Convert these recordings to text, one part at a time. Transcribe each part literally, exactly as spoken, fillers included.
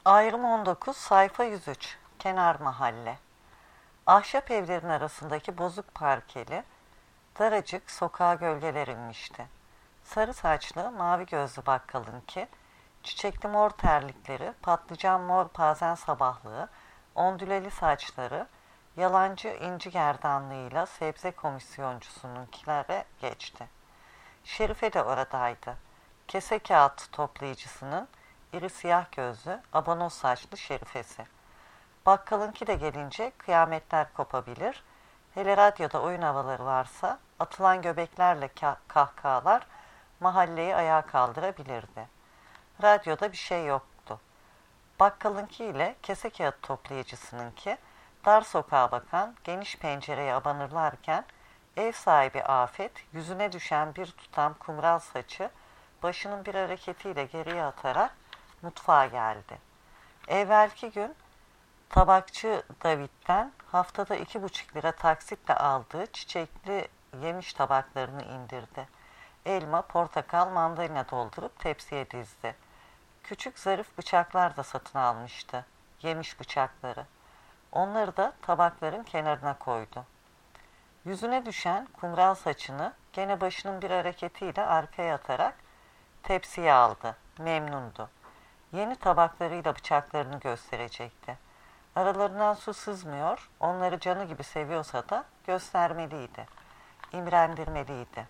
Ayrım on dokuz, sayfa yüz üç. Kenar mahalle. Ahşap evlerin arasındaki bozuk parkeli, daracık sokağa gölgeler inmişti. Sarı saçlı, mavi gözlü bakkalınki, çiçekli mor terlikleri, patlıcan mor pazen sabahlığı, ondüleli saçları, yalancı inci gerdanlığıyla sebze komisyoncusununkilere geçti. Şerife de oradaydı. Kese kağıt toplayıcısının iri siyah gözlü, abonos saçlı şerifesi. Bakkalınki de gelince kıyametler kopabilir. Hele radyoda oyun havaları varsa atılan göbeklerle kahkahalar mahalleyi ayağa kaldırabilirdi. Radyoda bir şey yoktu. Bakkalınki ile kese kağıt toplayıcısınınki dar sokağa bakan geniş pencereye abanırlarken ev sahibi Afet yüzüne düşen bir tutam kumral saçı başının bir hareketiyle geriye atarak mutfağa geldi. Evvelki gün tabakçı David'den haftada iki buçuk lira taksitle aldığı çiçekli yemiş tabaklarını indirdi. Elma, portakal, mandalina doldurup tepsiye dizdi. Küçük zarif bıçaklar da satın almıştı. Yemiş bıçakları. Onları da tabakların kenarına koydu. Yüzüne düşen kumral saçını gene başının bir hareketiyle arkaya atarak tepsiye aldı. Memnundu. Yeni tabaklarıyla bıçaklarını gösterecekti. Aralarından su sızmıyor, onları canı gibi seviyorsa da göstermeliydi. İmrendirmeliydi.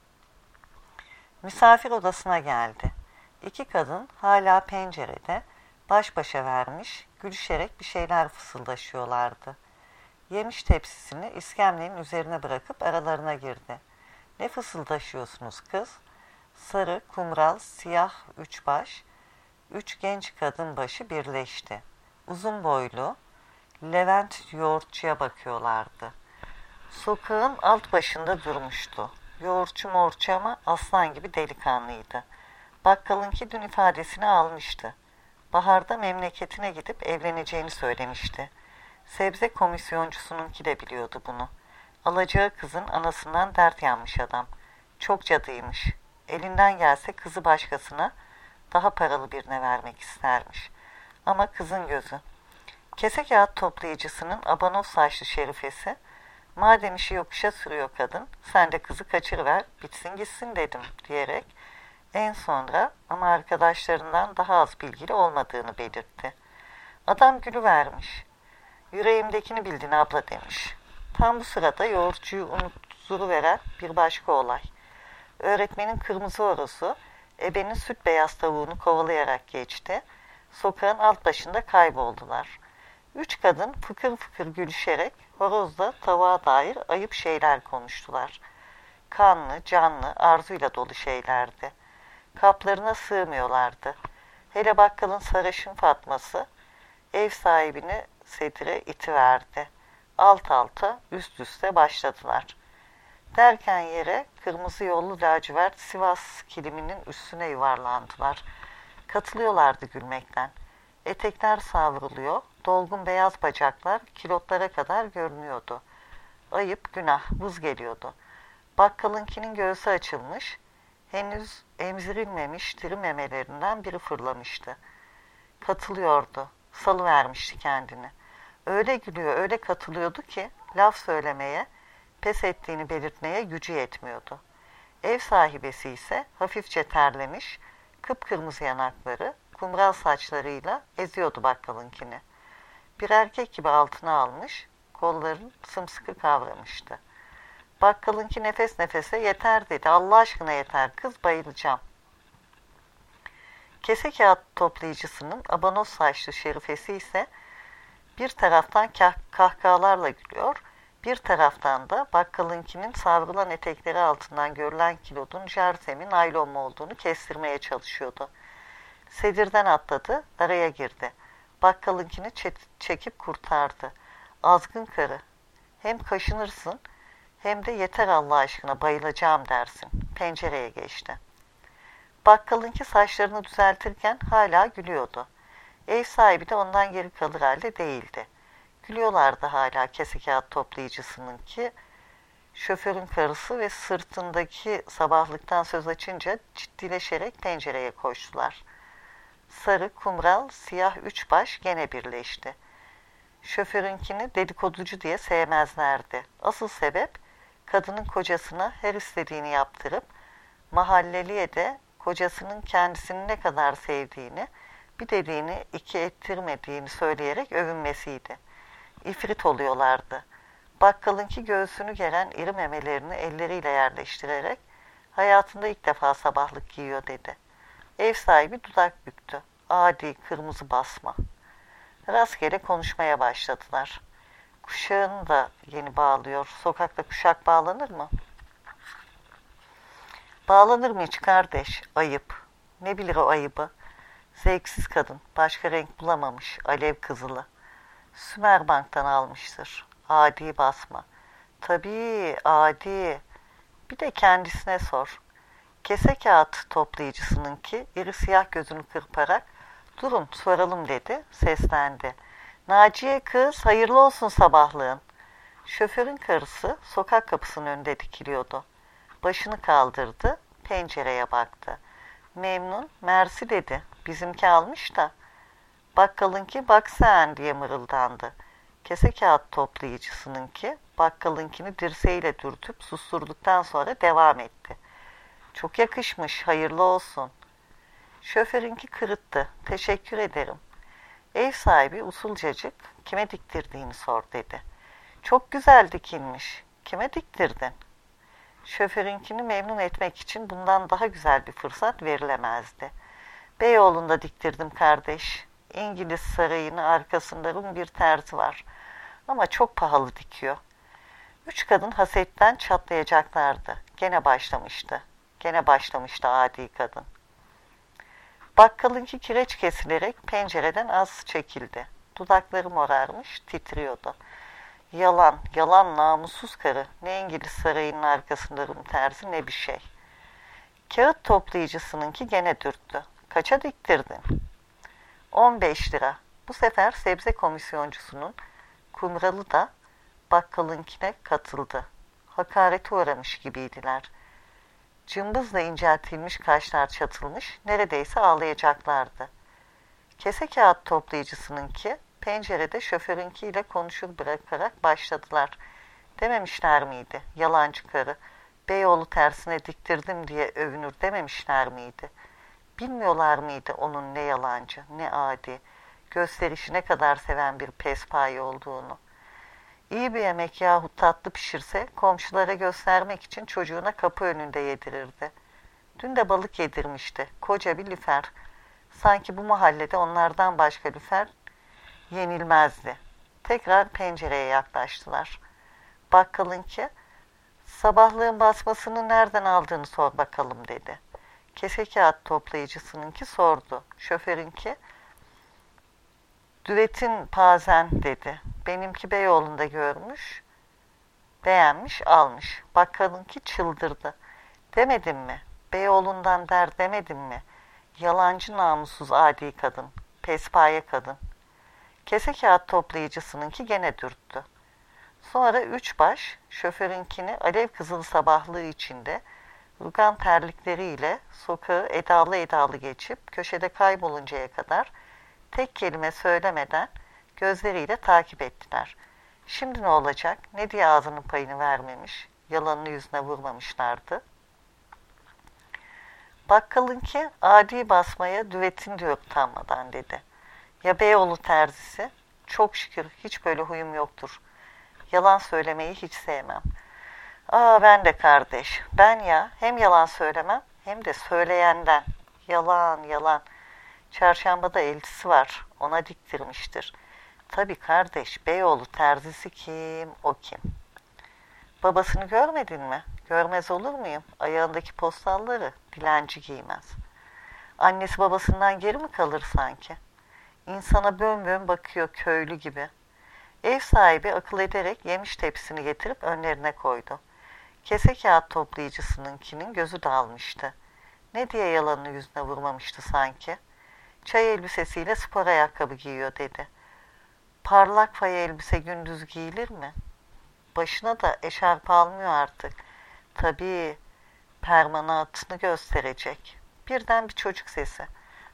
Misafir odasına geldi. İki kadın hala pencerede baş başa vermiş, gülüşerek bir şeyler fısıldaşıyorlardı. Yemiş tepsisini iskemlenin üzerine bırakıp aralarına girdi. Ne fısıldaşıyorsunuz kız? Sarı, kumral, siyah üç baş, üç genç kadın başı birleşti. Uzun boylu, Levent yoğurtçuya bakıyorlardı. Sokağın alt başında durmuştu. Yoğurtçu morçu ama aslan gibi delikanlıydı. Bakkalınki dün ifadesini almıştı. Baharda memleketine gidip evleneceğini söylemişti. Sebze komisyoncusununki de biliyordu bunu. Alacağı kızın anasından dert yanmış adam. Çok cadıymış. Elinden gelse kızı başkasına, daha paralı birine vermek istermiş. Ama kızın gözü. Kese kağıt toplayıcısının abanos saçlı şerifesi, madem işi yokuşa sürüyor kadın, sen de kızı kaçırıver, bitsin gitsin dedim diyerek en sonra ama arkadaşlarından daha az bilgili olmadığını belirtti. Adam gülüvermiş. Yüreğimdekini bildin abla demiş. Tam bu sırada yoğurtçuyu unutturuveren bir başka olay. Öğretmenin kırmızı horozu ebenin süt beyaz tavuğunu kovalayarak geçti. Sokağın alt başında kayboldular. Üç kadın fıkır fıkır gülüşerek horozla tavuğa dair ayıp şeyler konuştular. Kanlı, canlı, arzuyla dolu şeylerdi. Kaplarına sığmıyorlardı. Hele bakkalın sarışın Fatması ev sahibini sedire itiverdi. Alt alta, üst üste başladılar. Derken yere kırmızı yollu lacivert Sivas kiliminin üstüne yuvarlandılar. Katılıyorlardı gülmekten. Etekler savruluyor, dolgun beyaz bacaklar kilotlara kadar görünüyordu. Ayıp, günah, vız geliyordu. Bakkalınkinin göğsü açılmış, henüz emzirilmemiş diri memelerinden biri fırlamıştı. Katılıyordu, salıvermişti kendini. Öyle gülüyor, öyle katılıyordu ki laf söylemeye, pes ettiğini belirtmeye gücü yetmiyordu. Ev sahibesi ise hafifçe terlemiş, kıpkırmızı yanakları, kumral saçlarıyla eziyordu bakkalınkini. Bir erkek gibi altına almış, kollarını sımsıkı kavramıştı. Bakkalınki nefes nefese yeter dedi. Allah aşkına yeter kız, bayılacağım. Kese kağıt toplayıcısının abanos saçlı şerifesi ise bir taraftan kah- kahkahalarla gülüyor, bir taraftan da bakkalınkinin savrulan etekleri altından görülen kilodun jarse mi naylon mu olduğunu kestirmeye çalışıyordu. Sedirden atladı, araya girdi. Bakkalınkini çe- çekip kurtardı. Azgın karı. Hem kaşınırsın hem de yeter Allah aşkına bayılacağım dersin. Pencereye geçti. Bakkalınki saçlarını düzeltirken hala gülüyordu. Ev sahibi de ondan geri kalır halde değildi. Gülüyorlardı hala kese kağıt toplayıcısınınki, şoförün karısı ve sırtındaki sabahlıktan söz açınca ciddileşerek pencereye koştular. Sarı, kumral, siyah üç baş gene birleşti. Şoförünkini dedikoducu diye sevmezlerdi. Asıl sebep kadının kocasına her istediğini yaptırıp mahalleliye de kocasının kendisini ne kadar sevdiğini, bir dediğini iki ettirmediğini söyleyerek övünmesiydi. İfrit oluyorlardı. Bakkalınki göğsünü geren iri memelerini elleriyle yerleştirerek hayatında ilk defa sabahlık giyiyor dedi. Ev sahibi dudak büktü. Adi kırmızı basma. Rastgele konuşmaya başladılar. Kuşağını da yeni bağlıyor. Sokakta kuşak bağlanır mı? Bağlanır mı hiç kardeş? Ayıp. Ne bilir o ayıbı? Zevksiz kadın. Başka renk bulamamış. Alev kızılı. Sümerbank'tan almıştır. Adi basma. Tabii adi. Bir de kendisine sor. Kese kağıt toplayıcısınınki iri siyah gözünü kırparak durun soralım dedi, seslendi. Naciye kız hayırlı olsun sabahlığın. Şoförün karısı sokak kapısının önünde dikiliyordu. Başını kaldırdı, pencereye baktı. Memnun, mersi dedi. Bizimki almış da. Bakkalınki bak sen diye mırıldandı. Kese kağıt toplayıcısınınki bakkalınkini dirseğiyle dürtüp susturduktan sonra devam etti. Çok yakışmış, hayırlı olsun. Şoförünki kırıttı. Teşekkür ederim. Ev sahibi usulcacık kime diktirdiğini sor dedi. Çok güzel dikilmiş. Kime diktirdin? Şoförünkini memnun etmek için bundan daha güzel bir fırsat verilemezdi. Beyoğlu'nda diktirdim kardeş. İngiliz sarayının arkasında Rum bir terzi var. Ama çok pahalı dikiyor. Üç kadın hasetten çatlayacaklardı. Gene başlamıştı. Gene başlamıştı adi kadın. Bakkalınki kireç kesilerek pencereden az çekildi. Dudakları morarmış, titriyordu. Yalan, yalan namussuz karı. Ne İngiliz sarayının arkasında Rum terzi ne bir şey. Kağıt toplayıcısınınki gene dürttü. Kaça diktirdin? On beş lira. Bu sefer sebze komisyoncusunun kumralı da bakkalınkine katıldı. Hakarete uğramış gibiydiler. Cımbızla inceltilmiş kaşlar çatılmış, neredeyse ağlayacaklardı. Kese kağıt toplayıcısınınki pencerede şoförünkiyle konuşur bırakarak başladılar. Dememişler miydi? Yalancı karı. Beyoğlu tersine diktirdim diye övünür dememişler miydi? Bilmiyorlar mıydı onun ne yalancı, ne adi, gösterişi ne kadar seven bir pespaye olduğunu? İyi bir yemek yahut tatlı pişirse komşulara göstermek için çocuğuna kapı önünde yedirirdi. Dün de balık yedirmişti. Koca bir lüfer. Sanki bu mahallede onlardan başka lüfer yenilmezdi. Tekrar pencereye yaklaştılar. Bakkalınki, sabahlığın basmasını nereden aldığını sor bakalım dedi. Kese kağıt toplayıcısınınki sordu. Şoförünki, düvetin pazen dedi. Benimki Beyoğlu'nda görmüş, beğenmiş, almış. Bakkalınki çıldırdı. Demedim mi? Beyoğlu'ndan der demedim mi? Yalancı namussuz adi kadın, pespaye kadın. Kese kağıt toplayıcısınınki gene dürttü. Sonra üç baş şoförünkini alev kızıl sabahlığı içinde rugan terlikleriyle sokağı edalı edalı geçip köşede kayboluncaya kadar tek kelime söylemeden gözleriyle takip ettiler. Şimdi ne olacak? Ne diye ağzının payını vermemiş, yalanını yüzüne vurmamışlardı. Bakkalınki adi basmaya düvetin diyor utanmadan dedi. Ya Beyoğlu terzisi? Çok şükür hiç böyle huyum yoktur. Yalan söylemeyi hiç sevmem. Aa ben de kardeş. Ben ya hem yalan söylemem hem de söyleyenden. Yalan yalan. Çarşambada eltisi var. Ona diktirmiştir. Tabii kardeş, Beyoğlu terzisi kim, o kim? Babasını görmedin mi? Görmez olur muyum? Ayağındaki postalları dilenci giymez. Annesi babasından geri mi kalır sanki? İnsana bön bön bakıyor köylü gibi. Ev sahibi akıl ederek yemiş tepsisini getirip önlerine koydu. Kese kağıt toplayıcısınınkinin gözü dalmıştı. Ne diye yalanını yüzüne vurmamıştı sanki? Çay elbisesiyle spor ayakkabı giyiyor dedi. Parlak faya elbise gündüz giyilir mi? Başına da eşarp almıyor artık. Tabii permanentini gösterecek. Birden bir çocuk sesi.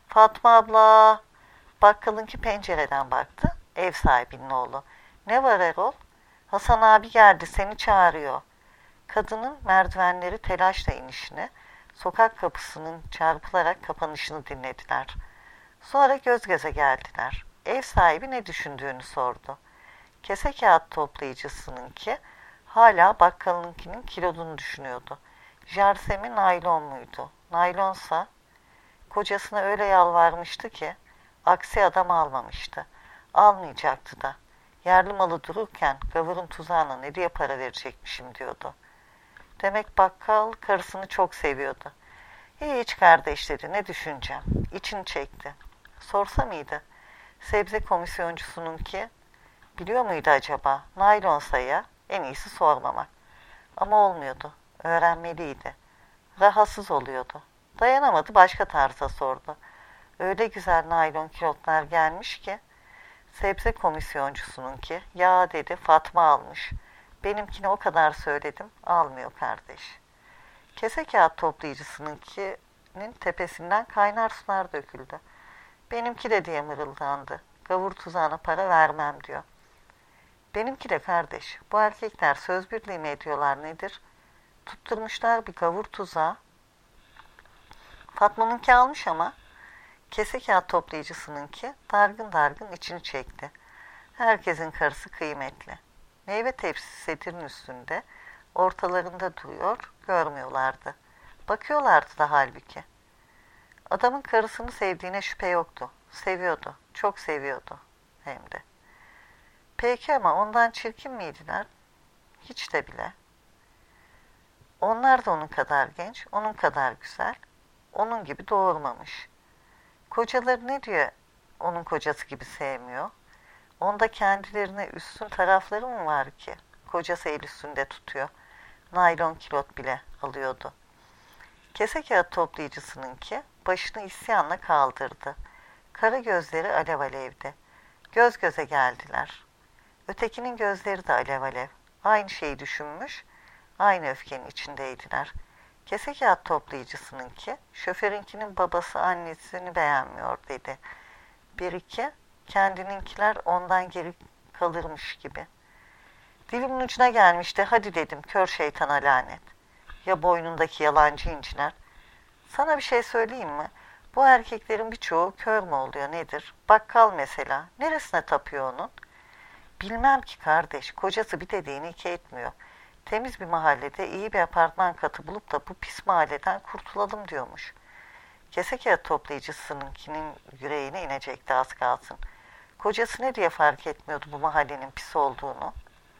Fatma abla, bakkalınki pencereden baktı. Ev sahibinin oğlu. Ne var Erol? Hasan abi geldi, seni çağırıyor. Kadının merdivenleri telaşla inişini, sokak kapısının çarpılarak kapanışını dinlediler. Sonra göz göze geldiler. Ev sahibi ne düşündüğünü sordu. Kese kağıt toplayıcısınınki hala bakkalınkinin kilodunu düşünüyordu. Jarse mi naylon muydu? Naylonsa kocasına öyle yalvarmıştı ki aksi adam almamıştı. Almayacaktı da. Yerli malı dururken gavurun tuzağına ne diye para verecekmişim diyordu. Demek bakkal karısını çok seviyordu. Hiç kardeş dedi, ne düşüneceğim. İçini çekti. Sorsa mıydı? Sebze komisyoncusununki biliyor muydu acaba? Naylonsa ya, en iyisi sormamak. Ama olmuyordu. Öğrenmeliydi. Rahatsız oluyordu. Dayanamadı, başka tarza sordu. Öyle güzel naylon kilotlar gelmiş ki. Sebze komisyoncusununki ya dedi, Fatma almış. Benimkine o kadar söyledim, almıyor kardeş. Kese kağıt toplayıcısınınkinin tepesinden kaynar sular döküldü. Benimki de diye mırıldandı. Gavur tuzağına para vermem diyor. Benimki de kardeş. Bu erkekler söz birliği mi ediyorlar nedir? Tutturmuşlar bir gavur tuzağı. Fatma'nınki almış ama kese kağıt toplayıcısınınki dargın dargın içini çekti. Herkesin karısı kıymetli. Meyve tepsisi setirin üstünde, ortalarında duruyor, görmüyorlardı. Bakıyorlardı da halbuki. Adamın karısını sevdiğine şüphe yoktu. Seviyordu, çok seviyordu hem de. Peki ama ondan çirkin miydiler? Hiç de bile. Onlar da onun kadar genç, onun kadar güzel, onun gibi doğurmamış. Kocaları ne diyor onun kocası gibi sevmiyor? Onda kendilerine üstün tarafları mı var ki? Kocası el üstünde tutuyor. Naylon kilot bile alıyordu. Kese kağıt toplayıcısınınki başını isyanla kaldırdı. Kara gözleri alev alevdi. Göz göze geldiler. Ötekinin gözleri de alev alev. Aynı şeyi düşünmüş, aynı öfkenin içindeydiler. Kese kağıt toplayıcısınınki, şoförünkinin babası annesini beğenmiyor dedi. Bir iki, kendininkiler ondan geri kalırmış gibi. Dilimin ucuna gelmişti, hadi dedim, kör şeytana lanet. Ya boynundaki yalancı inciler? Sana bir şey söyleyeyim mi? Bu erkeklerin birçoğu kör mü oluyor nedir? Bakkal mesela, neresine tapıyor onun? Bilmem ki kardeş, kocası bir dediğini iki etmiyor. Temiz bir mahallede iyi bir apartman katı bulup da bu pis mahalleden kurtulalım diyormuş. Kese kağıt toplayıcısınınkinin yüreğine inecekti az kalsın. Kocası ne diye fark etmiyordu bu mahallenin pis olduğunu?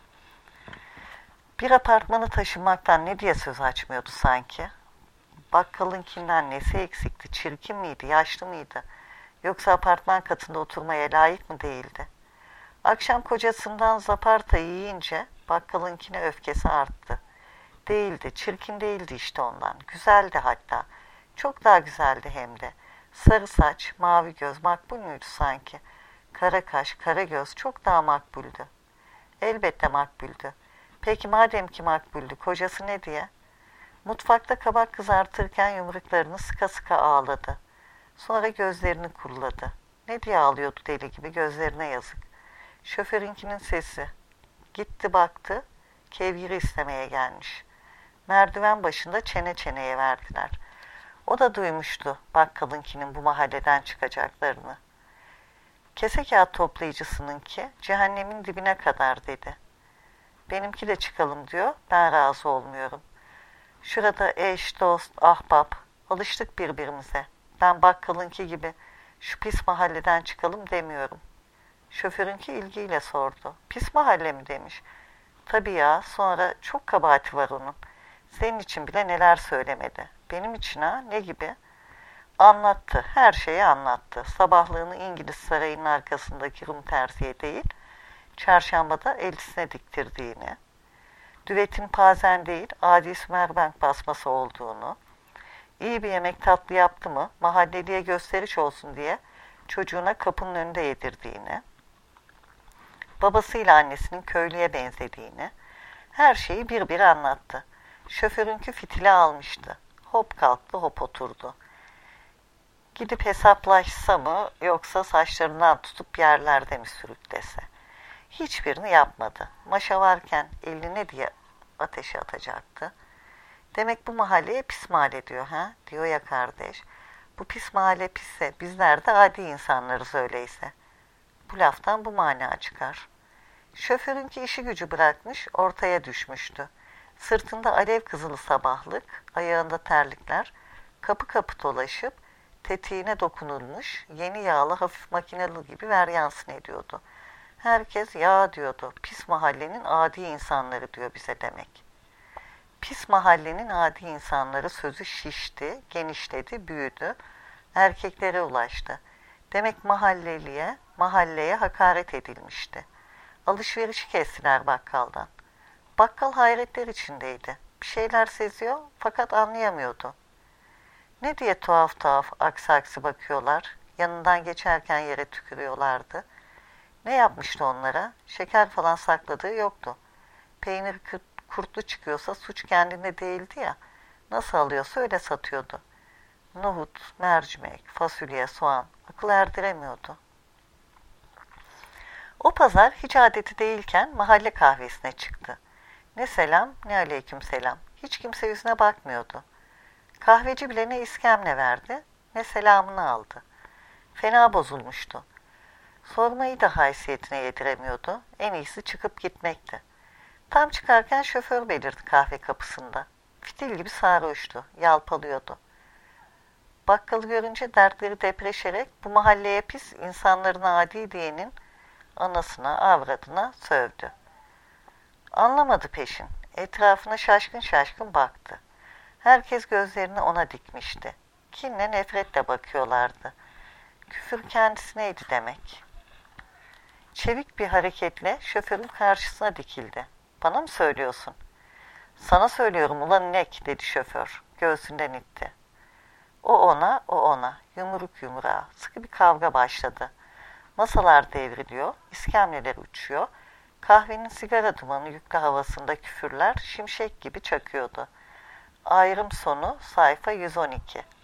Bir apartmanı taşımaktan ne diye söz açmıyordu sanki? Bakkalınkinden nesi eksikti? Çirkin miydi? Yaşlı mıydı? Yoksa apartman katında oturmaya layık mı değildi? Akşam kocasından zaparta yiyince bakkalınkine öfkesi arttı. Değildi, çirkin değildi işte ondan. Güzeldi hatta. Çok daha güzeldi hem de. Sarı saç, mavi göz makbul müydü sanki? Kara kaş, kara göz çok daha makbuldü. Elbette makbuldü. Peki madem ki makbuldü, kocası ne diye? Mutfakta kabak kızartırken yumruklarını sıka sıka ağladı. Sonra gözlerini kuruladı. Ne diye ağlıyordu deli gibi, gözlerine yazık. Şoförünkinin sesi. Gitti baktı, kevgiri istemeye gelmiş. Merdiven başında çene çeneye verdiler. O da duymuştu bakkalınkinin bu mahalleden çıkacaklarını. Kese kağıt toplayıcısınınki cehennemin dibine kadar dedi. Benimki de çıkalım diyor, ben razı olmuyorum. Şurada eş, dost, ahbap, alıştık birbirimize. Ben bakkalınki gibi şu pis mahalleden çıkalım demiyorum. Şoförünki ilgiyle sordu. Pis mahalle mi demiş. Tabii ya, sonra çok kabahati var onun. Senin için bile neler söylemedi. Benim için ha, ne gibi? Anlattı, her şeyi anlattı. Sabahlığını İngiliz sarayının arkasındaki Rum terziye değil, çarşambada eltisine diktirdiğini, düvetin pazen değil, adi Sümerbank basması olduğunu, iyi bir yemek tatlı yaptı mı, mahalleliye gösteriş olsun diye çocuğuna kapının önünde yedirdiğini, babasıyla annesinin köylüye benzediğini, her şeyi bir bir anlattı. Şoförünkü fitili almıştı. Hop kalktı, hop oturdu. Gidip hesaplaşsa mı yoksa saçlarından tutup yerlerde mi sürüklese? Hiçbirini yapmadı. Maşa varken elini ne diye ateşe atacaktı? Demek bu mahalleye pis mahalle diyor ha? Diyor ya kardeş. Bu pis mahalle pisse bizler de adi insanlarız öyleyse. Bu laftan bu mana çıkar. Şoförünki işi gücü bırakmış ortaya düşmüştü. Sırtında alev kızılı sabahlık, ayağında terlikler, kapı kapı dolaşıp tetiğine dokunulmuş yeni yağlı hafif makinalı gibi veryansın ediyordu. Herkes ya diyordu, pis mahallenin adi insanları diyor bize demek. Pis mahallenin adi insanları sözü şişti, genişledi, büyüdü, erkeklere ulaştı. Demek mahalleliye, mahalleye hakaret edilmişti. Alışverişi kestiler bakkaldan. Bakkal hayretler içindeydi. Bir şeyler seziyor fakat anlayamıyordu. Ne diye tuhaf tuhaf aksi aksi bakıyorlar, yanından geçerken yere tükürüyorlardı. Ne yapmıştı onlara? Şeker falan sakladığı yoktu. Peynir kurtlu çıkıyorsa suç kendinde değildi ya, nasıl alıyorsa öyle satıyordu. Nohut, mercimek, fasulye, soğan akıl erdiremiyordu. O pazar hiç adeti değilken mahalle kahvesine çıktı. Ne selam ne aleyküm selam. Hiç kimse yüzüne bakmıyordu. Kahveci bile ne iskemle verdi ne selamını aldı. Fena bozulmuştu. Sormayı da haysiyetine yediremiyordu. En iyisi çıkıp gitmekti. Tam çıkarken şoför belirdi kahve kapısında. Fitil gibi sarhoştu, yalpalıyordu. Bakkalı görünce dertleri depreşerek bu mahalleye pis, insanlarına adi diyenin anasına, avradına sövdü. Anlamadı peşin. Etrafına şaşkın şaşkın baktı. Herkes gözlerini ona dikmişti. Kinle nefretle bakıyorlardı. Küfür kendisine demek. Çevik bir hareketle şoförün karşısına dikildi. Bana mı söylüyorsun? Sana söylüyorum ulan inek dedi şoför. Göğsünden itti. O ona, o ona. Yumruk yumruğa. Sıkı bir kavga başladı. Masalar devriliyor, iskemleler uçuyor. Kahvenin sigara dumanı yüklü havasında küfürler şimşek gibi çakıyordu. Ayrım sonu sayfa yüz on iki.